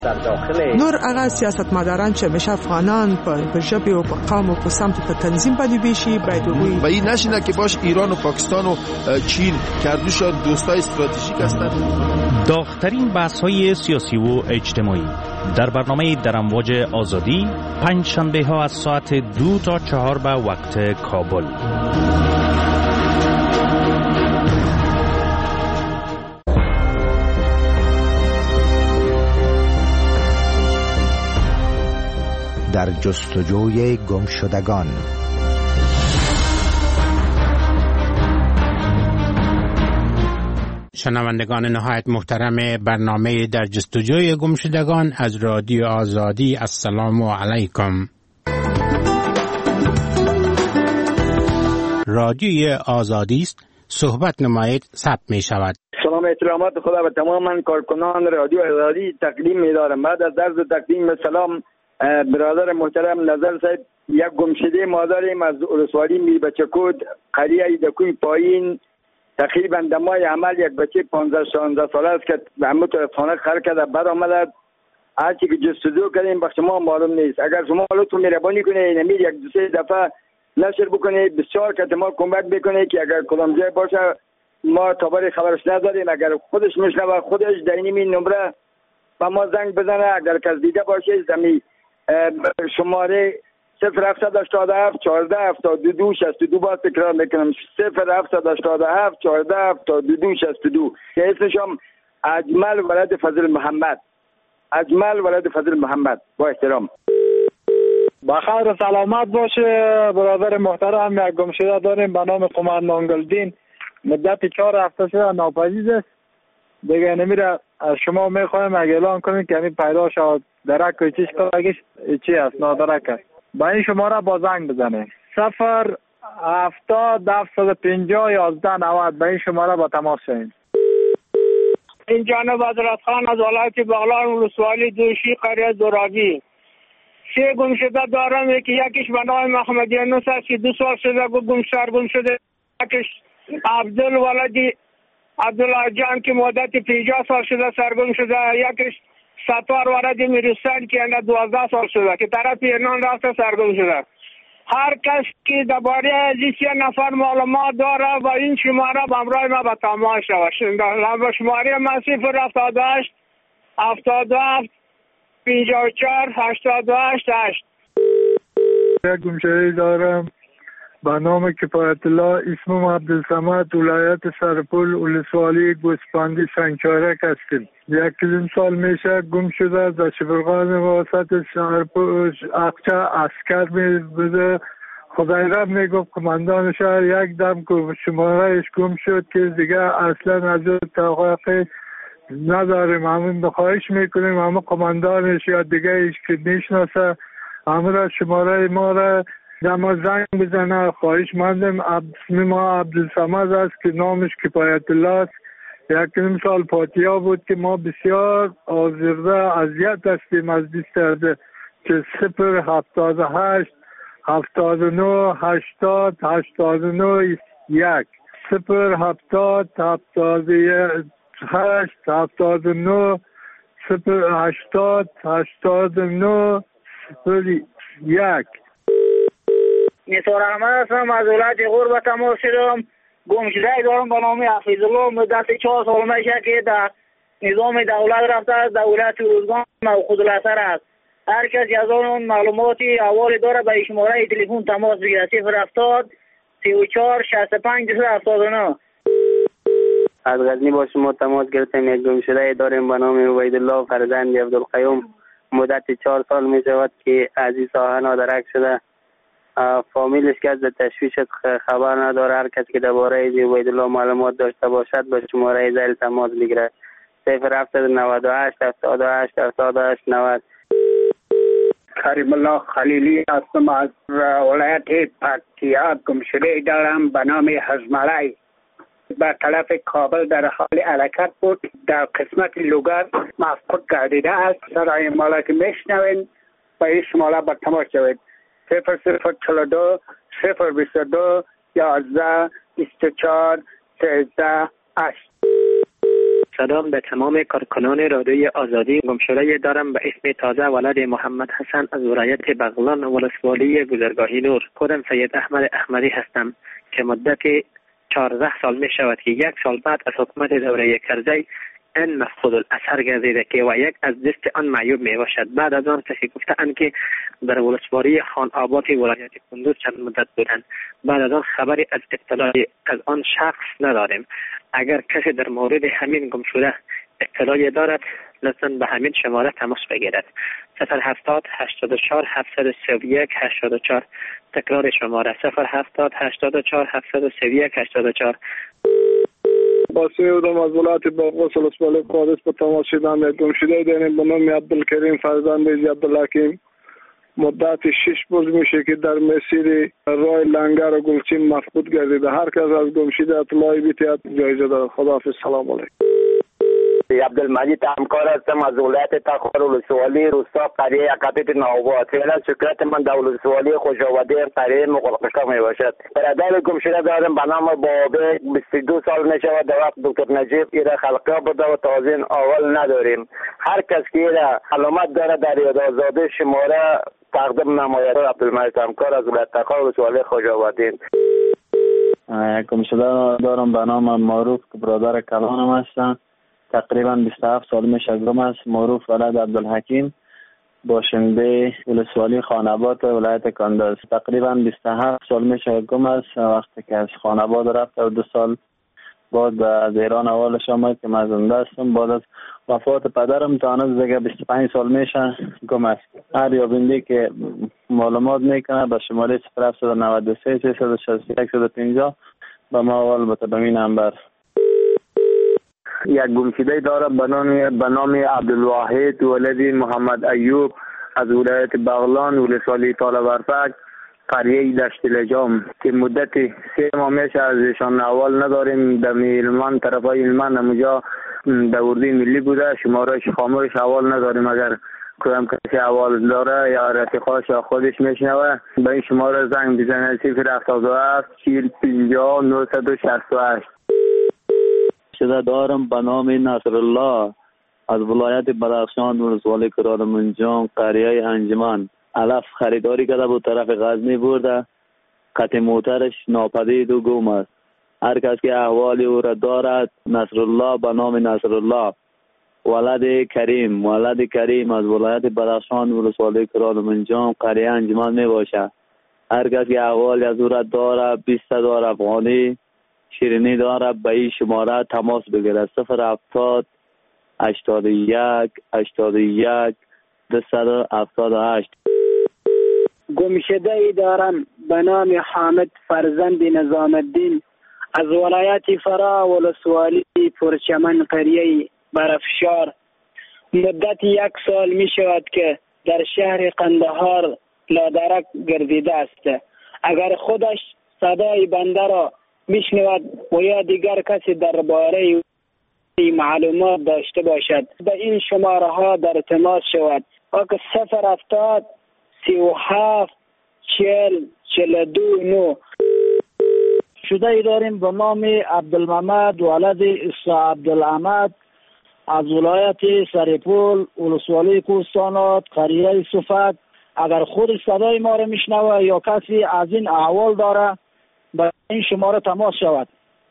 در داخل نور هغه سیاستمداران چې همیشه افغانان په ژبه او په قوم او په سمت په تنظیم باندې بشي باید و این نشینه که باش ایران و پاکستان و چین کردوش دوستای استراتژیک هستند. داغ‌ترین بحث‌های سیاسی و اجتماعی در برنامه در امواج آزادی پنج شنبه ها از ساعت 2 تا 4 به وقت کابل. در جستجوی گمشدگان. شنوندگان نهایت محترم برنامه در جستجوی گمشدگان از رادیو آزادی، السلام علیکم. رادیوی آزادی است، صحبت نمایید ثبت می شود. سلام احترامات خدا و تماما کارکنان رادیو آزادی تقدیم می دارم. بعد از عرض تقدیم سلام برادر محترم نظر صاحب، یک گمشده ما داریم از ولسوالی میربچه‌کود قریه دکوی پایین. تقریبا دمای عمل یک بچه 15-16 ساله است که همه طرف خانه خر کرده بر آمده. هرچی که جستجو کردیم به شما معلوم نیست. اگر شما لطف مهربانی کنید نمیر یک دو سه دفعه نشر بکنید، بسیار که ما کمک بکنید که اگر کدام جای باشه ما تابر خبرش نداریم. اگر خودش میشنوه خودش در این نمره با ما زنگ بزنه. اگر کس دیده باشه زمین شماره 0787 14 72 62 باز تکرار میکنم 0787 14 72 62 که اسمشم اجمل ولد فضل محمد. اجمل ولد فضل محمد. با احترام. بخیر و سلامت باشه برادر محترم. یک گمشده داریم به نام قماندان گلدین، مدت 4 هفته شده ناپدید است. دیگه نمیره. از شما میخوایم اگه اعلان کنید که همین پیدا شد درک و چیش کارگیش چی است نادرک است. با این شماره با زنگ بزنه 070 750 11 90. با این شماره با تماس شوید. این جانب حضرت خان از ولایت بغلان ولسوالی دوشی قریه دوراگی. 3 گمشده دارم که یکیش به نام محمد یونس است که 2 سال شده گم شده. یکیش عبدال ولدی عبدالله جان که مدت 50 سال شده سرگم شده. یکیش ستار ولد میرستان که 12 سال شده که طرف ایران رفته سرگم شده. هر کس که درباره از این 3 نفر معلومات داره و این شماره به همراه ما به تماس شود. با شماره من 078 77 54 88 8. یک گمشده دارم به نام کفایت الله، اسمم عبدالصمد، ولایت سرپل ولسوالی گوسپندی سنگچارک هستیم. 1 سال میشه گم شده. در شبرغان واسط سرپل اقچه عسکر میبوده. خدای رب میگفت کماندان شهر یک دم که شمارهش گم شد که دیگه اصلا از توقع نداریم. همین بخواهش میکنیم همه کماندانش یا دیگه ایش که میشناسه همه را شماره ما را دما زنگ بزنه. خواهش مندم. اسم ما عبدالصمد است که نامش کفایت الله است. 1 سال پاتیا بود که ما بسیار آزرده اذیت هستیم از دیسترده که 078 79 80 89 1 070 78 79 080 89 1. نثار احمد هستم از ولایت غرب تماس شدم. گمشده دارم به نام حفیظ الله. مدت 4 سال میشه که در نظام دولت رفته است. دولت روزگان موخوذ الاثر است. هر کسی از آن معلوماتی احوالی داره به شماره تلفن تماس بگیرد 070 34 65 279. از غزنی با شما تماس گرفتیم. یک گمشده داریم به نام عبیدالله فرزند عبدالقیوم. مدت 4 سال می شود که از این ساحه نادرک شده. فامیلش که از تشویش خبر نداره. هر کسی که درباره عبیدالله معلومات داشته باشد به شماره ذیل تماس بگیرد 0798 78 78 90. کریم الله خلیلی هستم از ولایت پکتیا. گمشده دارم به نام حزملای. به طرف کابل در حال حرکت بود. در قسمت لوگر مفقود گردیده است. سرای مالا که میشنوین با این شماره با تماس شوید 0042 022 11 24 13 8. سلام به تمام کارکنان رادیوی آزادی. گمشده دارم به اسم تازه ولد محمد حسن از ولایت بغلان ولسوالی گذرگاهی نور. خودم سید احمد احمدی هستم که مدت 14 سال می شود که 1 سال بعد از حکومت دوره کرزی این مفقود الاثر گردیده که و یک از دست آن معیوب می باشد. بعد از آن کسی گفتند که در ولسوالی خان آباد ولایت کندوز چند مدت بودند. بعد از آن خبری از اطلاعی از آن شخص نداریم. اگر کسی در مورد همین گم شده اطلاعی دارد لطفاً به همین شماره تماس بگیرد. 070 84 731 84. تکرار شماره 070 84 731 84. باسمی بودم از ولایت باغوس ولسوالی قادس به تماس شدم. یک گمشده داریم به نام عبدالکریم فرزند عبدالحکیم. مدت 6 روز میشه که در مسیر راه لنگر و گلچین مفقود گردیده. هر کس از گمشده اطلاعی بیتید جایزه دارد. خداحافظ. سلام علیکم. عبدالمجید همکار هستم از ولایت تخار ولسوالی روستا قریه اکاتیت نوبات. فعلا شکایت من در ولسوالی خوشآبادی قریه مقلقشتا می باشد. برادر گمشده دارم به نام بابه 22 سال می شود. در وقت دکتر نجیب ایره خلقه بوده و تازه اول نداریم. هر کس که ایره علامت داره در یاد آزادی شماره تقدیم نماید. عبدالمجید همکار از ولایت تخار ولسوالی خوشآبادی. گمشده دارم به نام معروف که برادر کلانم هستم. تقریبا 27 سال میشه گم است. معروف ولد عبدالحکیم باشنده ولسوالی خان آباد ولایت کندوز. تقریبا 27 سال میشه گم است. وقتی که از خان آباد رفت و 2 سال بعد از ایران اولش آمد که من زنده هستم. بعد از وفات پدرم تا هنوز دیگه 25 سال میشه گم است. هر یابنده که معلومات میکنه به شماره 0793 361 150 به ما اول به این نمبر. یک گمشده دارم به نام عبدالواحد ولد محمد ایوب از ولایت بغلان ولسوالی طالبرفک قریه دشت لجام که مدت 3 ماه میشه از ایشان اول نداریم. در علمان طرفای علمان همونجا در اردوی ملی بوده. شمارش خاموش اول نداریم. اگر کدام کسی اول داره یا رفیقاش یا خودش میشنوه به این شماره زنگ بزنه. 077 40 50 968. شده دارم به نام نصر الله از ولایت بدخشان ولسوالی کرانمنجان قریه انجمن. علف خریداری کرده بود طرف غزنی برده. قطع موترش ناپدید و گم است. هر کس که احوالی او را دارد نصر الله به نام نصر الله ولد کریم از ولایت بدخشان ولسوالی کرانمنجان قریه انجمن می باشد. هر کس که احوالی از او را دارد 20,000 افغانی شیرینی داره به این شماره تماس بگیره. 070 81 81 278. گمشده ای دارم به نام حامد فرزند نظام الدین از ولایت فرا ولسوالی پرچمن قریه برفشار. مدت 1 سال می شود که در شهر قندهار لادرک گردیده است. اگر خودش صدای بنده را میشنود و یا دیگر کسی درباره معلومات داشته باشد به این شماره ها در تماس شود. 070 37 40 42 9. شده ای داریم به نام عبدالمحمد ولد عیسی عبدالحمد از ولایت سرپول ولسوالی کوهستانات قریه صفت. اگر خود صدای ما را میشنوه یا کسی از این احوال داره با این شماره تماس شود.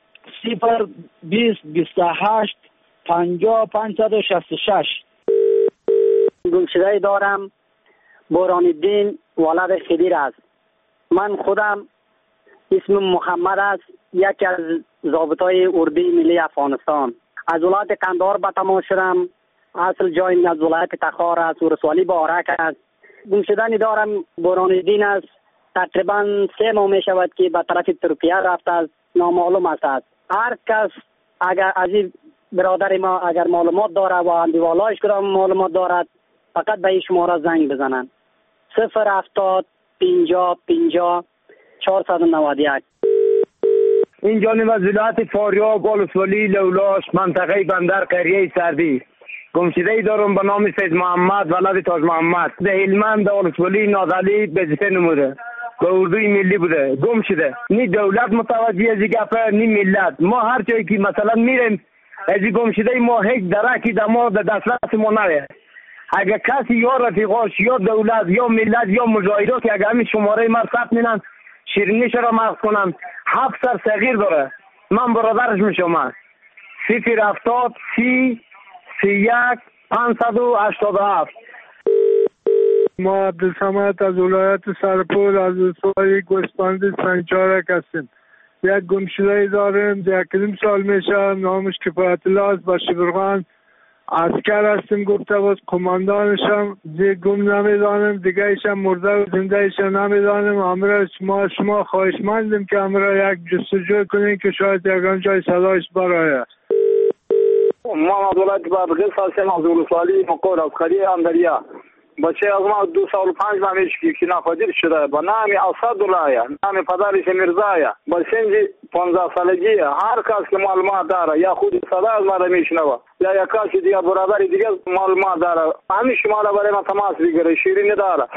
020 28 50 566. گمشده دارم بوران الدین ولد خدیر است. من خودم اسم محمد است. یکی از ضابطای اردوی ملی افغانستان. از ولایت قندهار به تماس شدم. اصل جایم از ولایت تخار است. ولسوالی بارک است. گمشده دارم بوران الدین است. تقریبا 3 ماه می شود که به طرف ترکیه رفته است. نامعلوم است. هر کس اگر از این برادر ما اگر معلومات داره و اندیوالایش کدام معلومات دارد فقط به این شماره زنگ بزنن. 070 50 50 491. این جانب از ولایت فاریاب ولسوالی لولاش منطقه بندر قریه سردی. گمشده دارم به نام سید محمد ولد تاج محمد. در هلمند در ولسوالی نازعلی وظیفه نموده. به اردوی ملی بوده. گم شده. نی دولت متوجه از این گپه نی ملت. ما هر جایی که مثلا میریم از گمشده ما هیچ درکی در ما در دسترس ما نوید. اگر کسی یا رفیقاش یا دولت یا ملت یا مجاهدات که اگر همین شماره ما ثبت مینن شیرینیش را مغز کنن 7 سر صغیر داره. من برادرش میشم. 070 30 31 587. ما عبدالصمد از ولایت سرپل از ولسوالی گوسپندی سنگچارک هستیم. یک گمشده داریم 1 سال میشه. نامش کفایت الله است. با شبرغان عسکر هستیم. گفته باز کماندانشم گم نمیدانیم، دیگه ایشم مرده و زنده ایشم نمیدانیم. امرا شما خواهشمندیم که امرا یک جستجو کنیم که شاید یکان جای صدایش برای. محمد ولایت بادغیس هستم از ولسوالی مقور از قریه اندریا. بچه از ما 2 سال و 5 ماه میشه که ناپدید شده. با نام اسدالله، نام پدرش میرزا، با سن 15 سالگی. هر کس که معلومات داره یا خود صدا از ما میشنوه یا یک کسی دیگه برادر دیگه معلومات داره همین شما را برای ما تماس بگیره. شیرینی داره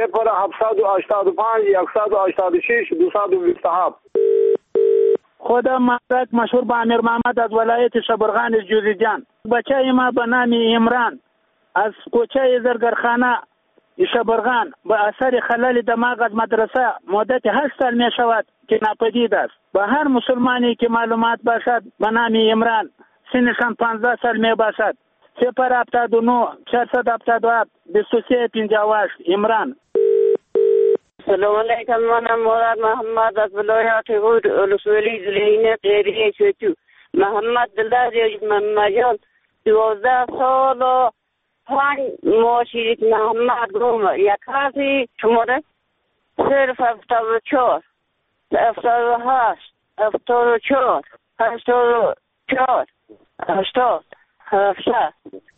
0785 186 227. خودم مشهور با امیر محمد از ولایت شبرغان جوزجان. بچه ما به نام عمران از کوچه زرگرخانه شبرغان به اثر خلل دماغ از مدرسه مدت 8 سال می شود که ناپدید است. به هر مسلمانی که معلومات باشد به نام عمران سنشان 15 سال می باشد 079 477 2358 عمران. سلام علیکم. منم مراد محمد از ولایت هود ولسوالی زلینه قیریه چوچو. محمد دلدار محمد 12 سال و 5 ماه شیرید محمد گم. یک کسی شماره 074 78 74 84 80 70.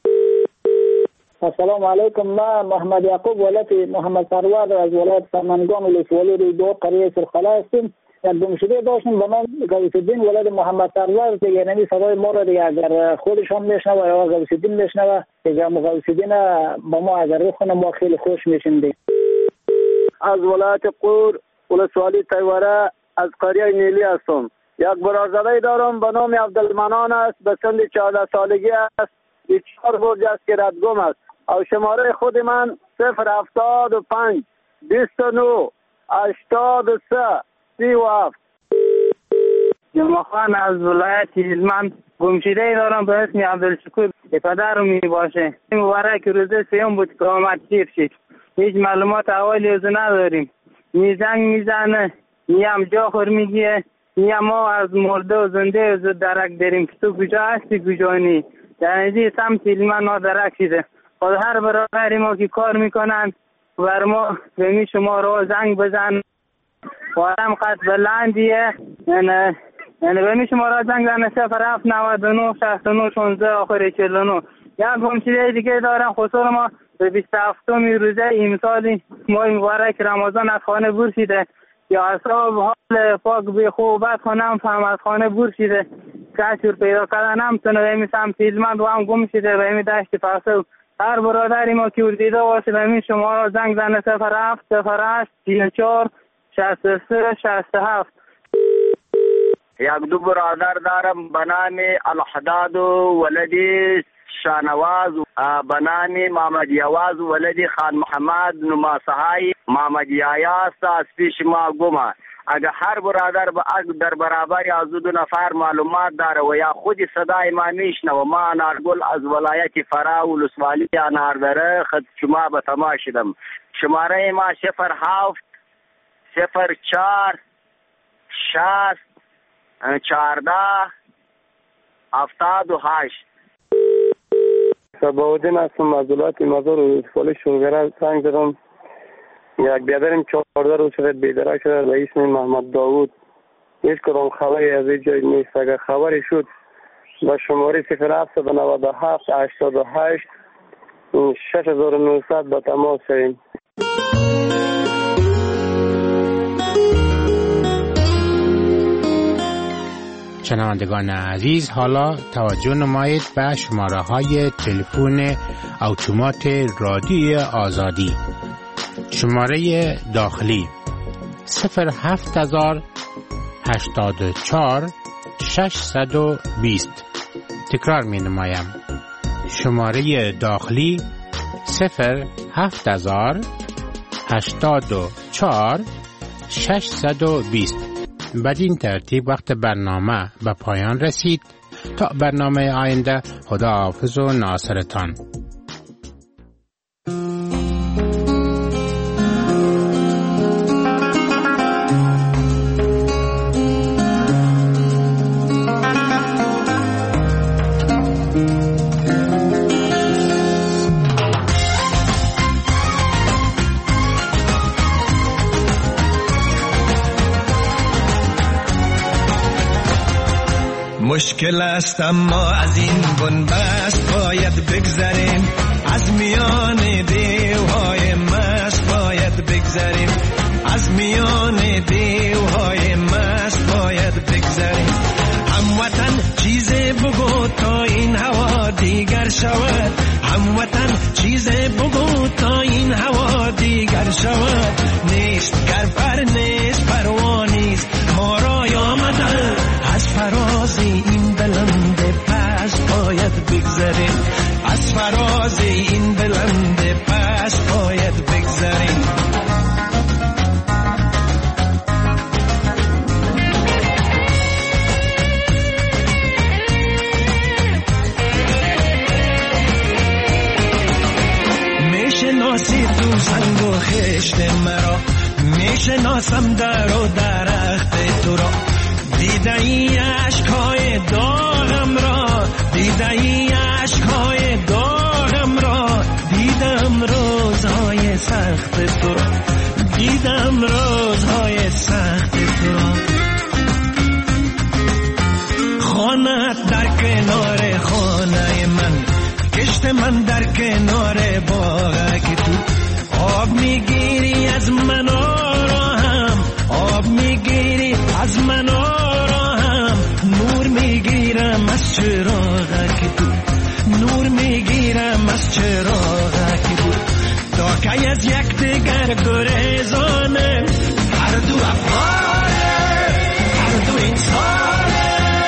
السلام علیکم. من محمد یعقوب ولایت محمد سرور از ولایت سمنگان ولسوالی دو قریه سرخلا هستیم. یک گمشده داشتیم به نام غوث الدین ولد محمد سرور که یعنی صدای ما را دیگه اگر خودشان میشنوه یا غوث الدین میشنوه دیگه غوث الدین با ما اگر رو کنه ما خیلی خوش میشیم. دیگه از ولایت قور ولسوالی تیوره از قریه نیلی هستم. یک برادرزاده دارم به نام عبدالمنان است. به سن 14 سالگی است. 4 برج است که ردگم است. او شماره خود من 075 29 83 37. جمعخان از ولایت هلمند گمشده دارم به اسم عبدالشکور که پدرم می باشه. مبارک روزه سیوم بود که آمد شیر شد. هیچ معلومات اولی از نداریم. نی زنگ میزنه نی هم جا خور میگیه نی هم ما از مرده و زنده از درک داریم که تو کجا هستی کجا نی. در اینجا سمت هلمند ما درک شده. خود هر برادری ما که کار میکنن بر ما به شما رو زنگ بزن وارم قد بلندیه یعنی به شما را زنگ زنه 07 99 69 16 آخر 49. یک گمشده دیگه دارم خصوصا ما به 27 روزه امسال ماه مبارک رمضان از خانه برشیده یا اصحاب حال پاک به خوبت خانم فهم از خانه برشیده کسی رو پیدا کردن هم تونه به امی سمت هلمند و هم گمشده به امی دشت پاسو. هر برادری ما که دیده باشه به امی شما را زنگ زنه 07 08 34 63 67. یک دو برادر دارم به نام الحداد ولدی شانواز به نام محمد یواز ولدی خان محمد نماسهای محمد یایا است از پیش ما گمه. اگر هر برادر در برابر از 2 نفر معلومات داره و یا خود صدای ما میشنوه ما انارگل از ولایت فرا ولسوالی اناردره خد شما به تماس شدم. شماره ما 07 04 60 14 78. صباودین هستم از ولایت مزار و ولسوالی شلگره زنگ زدم. یک بیادرم 14 روز شده بیدرک شده به اسم محمد داوود. هیچ کدام خبری از این جای نیست. اگر خبری شد با شماره 0797 88 6900 با تماس شویم. شنوندگان عزیز حالا توجه نمایید به شماره های تلفن اتومات رادیوی آزادی. شماره داخلی 07084 620. تکرار می نمایم. شماره داخلی 07084 620. بدین ترتیب وقت برنامه به پایان رسید. تا برنامه آینده، خداحافظ و ناصرتان. مشکل است اما از این بنبست باید بگذریم، از میان دیوهای مست باید بگذریم، از میان دیوهای مست باید بگذریم. هموطن چیز بگو تا این هوا دیگر شود، هموطن چیز بگو تا این هوا دیگر شود. نیست گرپر نیست پروانیست، ما را آمدن از فراز این بلند پس باید بگذریم، از فراز این بلند پس باید بگذریم. میشناسی تو سنگ و خشت مرا، میشناسم در و درخت تو را. دیده ای عشقای داغم را، دیده ای عشقای داغم را. دیدم روزهای سخت تو را، دیدم روزهای سخت تو را. خانه‌ات در کنار خانه من، کشت من در کنار باغک تو. آب میگیری از من آرام، آب میگیری از من آرام. نور میگیرم از چراغک تو، نور میگیرم از چراغک تو. تا که از یک دیگر گریزانه، هر دو افغانه، هر دو انسانه.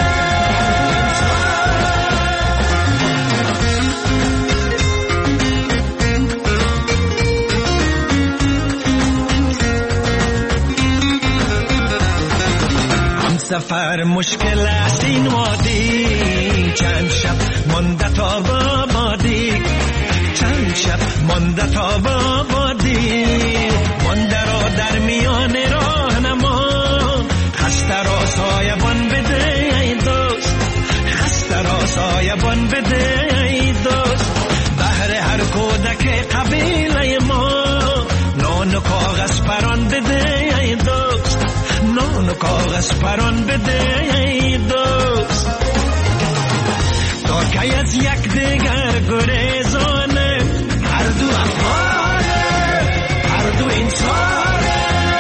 سفر مشکل است این وادی، چند شب مانده تا بادی، چند شب مانده تا بادی. مانده را در میان راه نما، خسته را سایبان بده ای دوست، خسته را سایبان بده ای دوست. بهر هر کودک قبیله ما، نان و کاغذ پران بده ای دوست، نان و کاغذ پران بده ای دوست. تا که از یک دیگر گریزانه، هر دو افغانه، هر دو انسانه.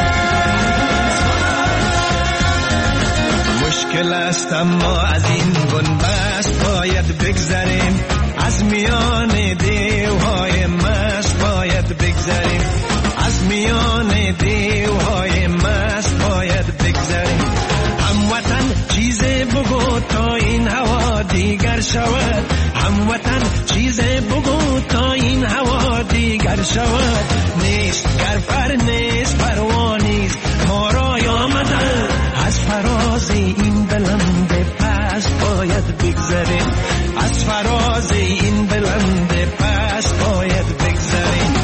مشکل است اما از این بنبست باید بگذریم، از میان دیوهای مست باید بگذریم، از میان دیوهای مست باید بگذریم. هموطن چیز بگو تا این هوا دیگر شود، هموطن چیز بگو تا این هوا دیگر شود. نیست گرپر نیست پروانیست، ما را آمدن از فراز این بلند پس باید بگذریم، از فراز این بلند پس باید بگذریم.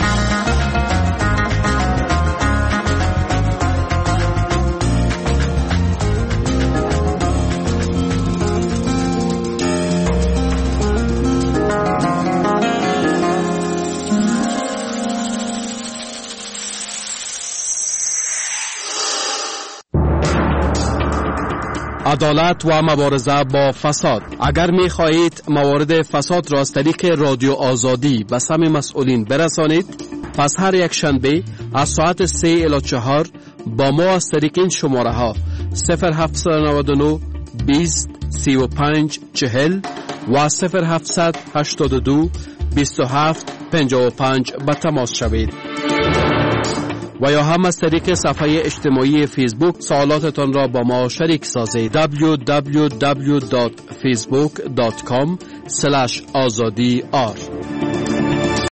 عدالت و مبارزه با فساد. اگر می خواهید موارد فساد را از طریق رادیو آزادی به سم مسئولین برسانید، پس هر یک شنبه از ساعت 3 الی 4 با ما از طریق این شماره ها 0799 20 35 40 و 0782 27 55 به تماس شوید. و یا هم از طریق صفحه اجتماعی فیسبوک سوالاتتان را با ما شریک سازید. www.facebook.com/azadi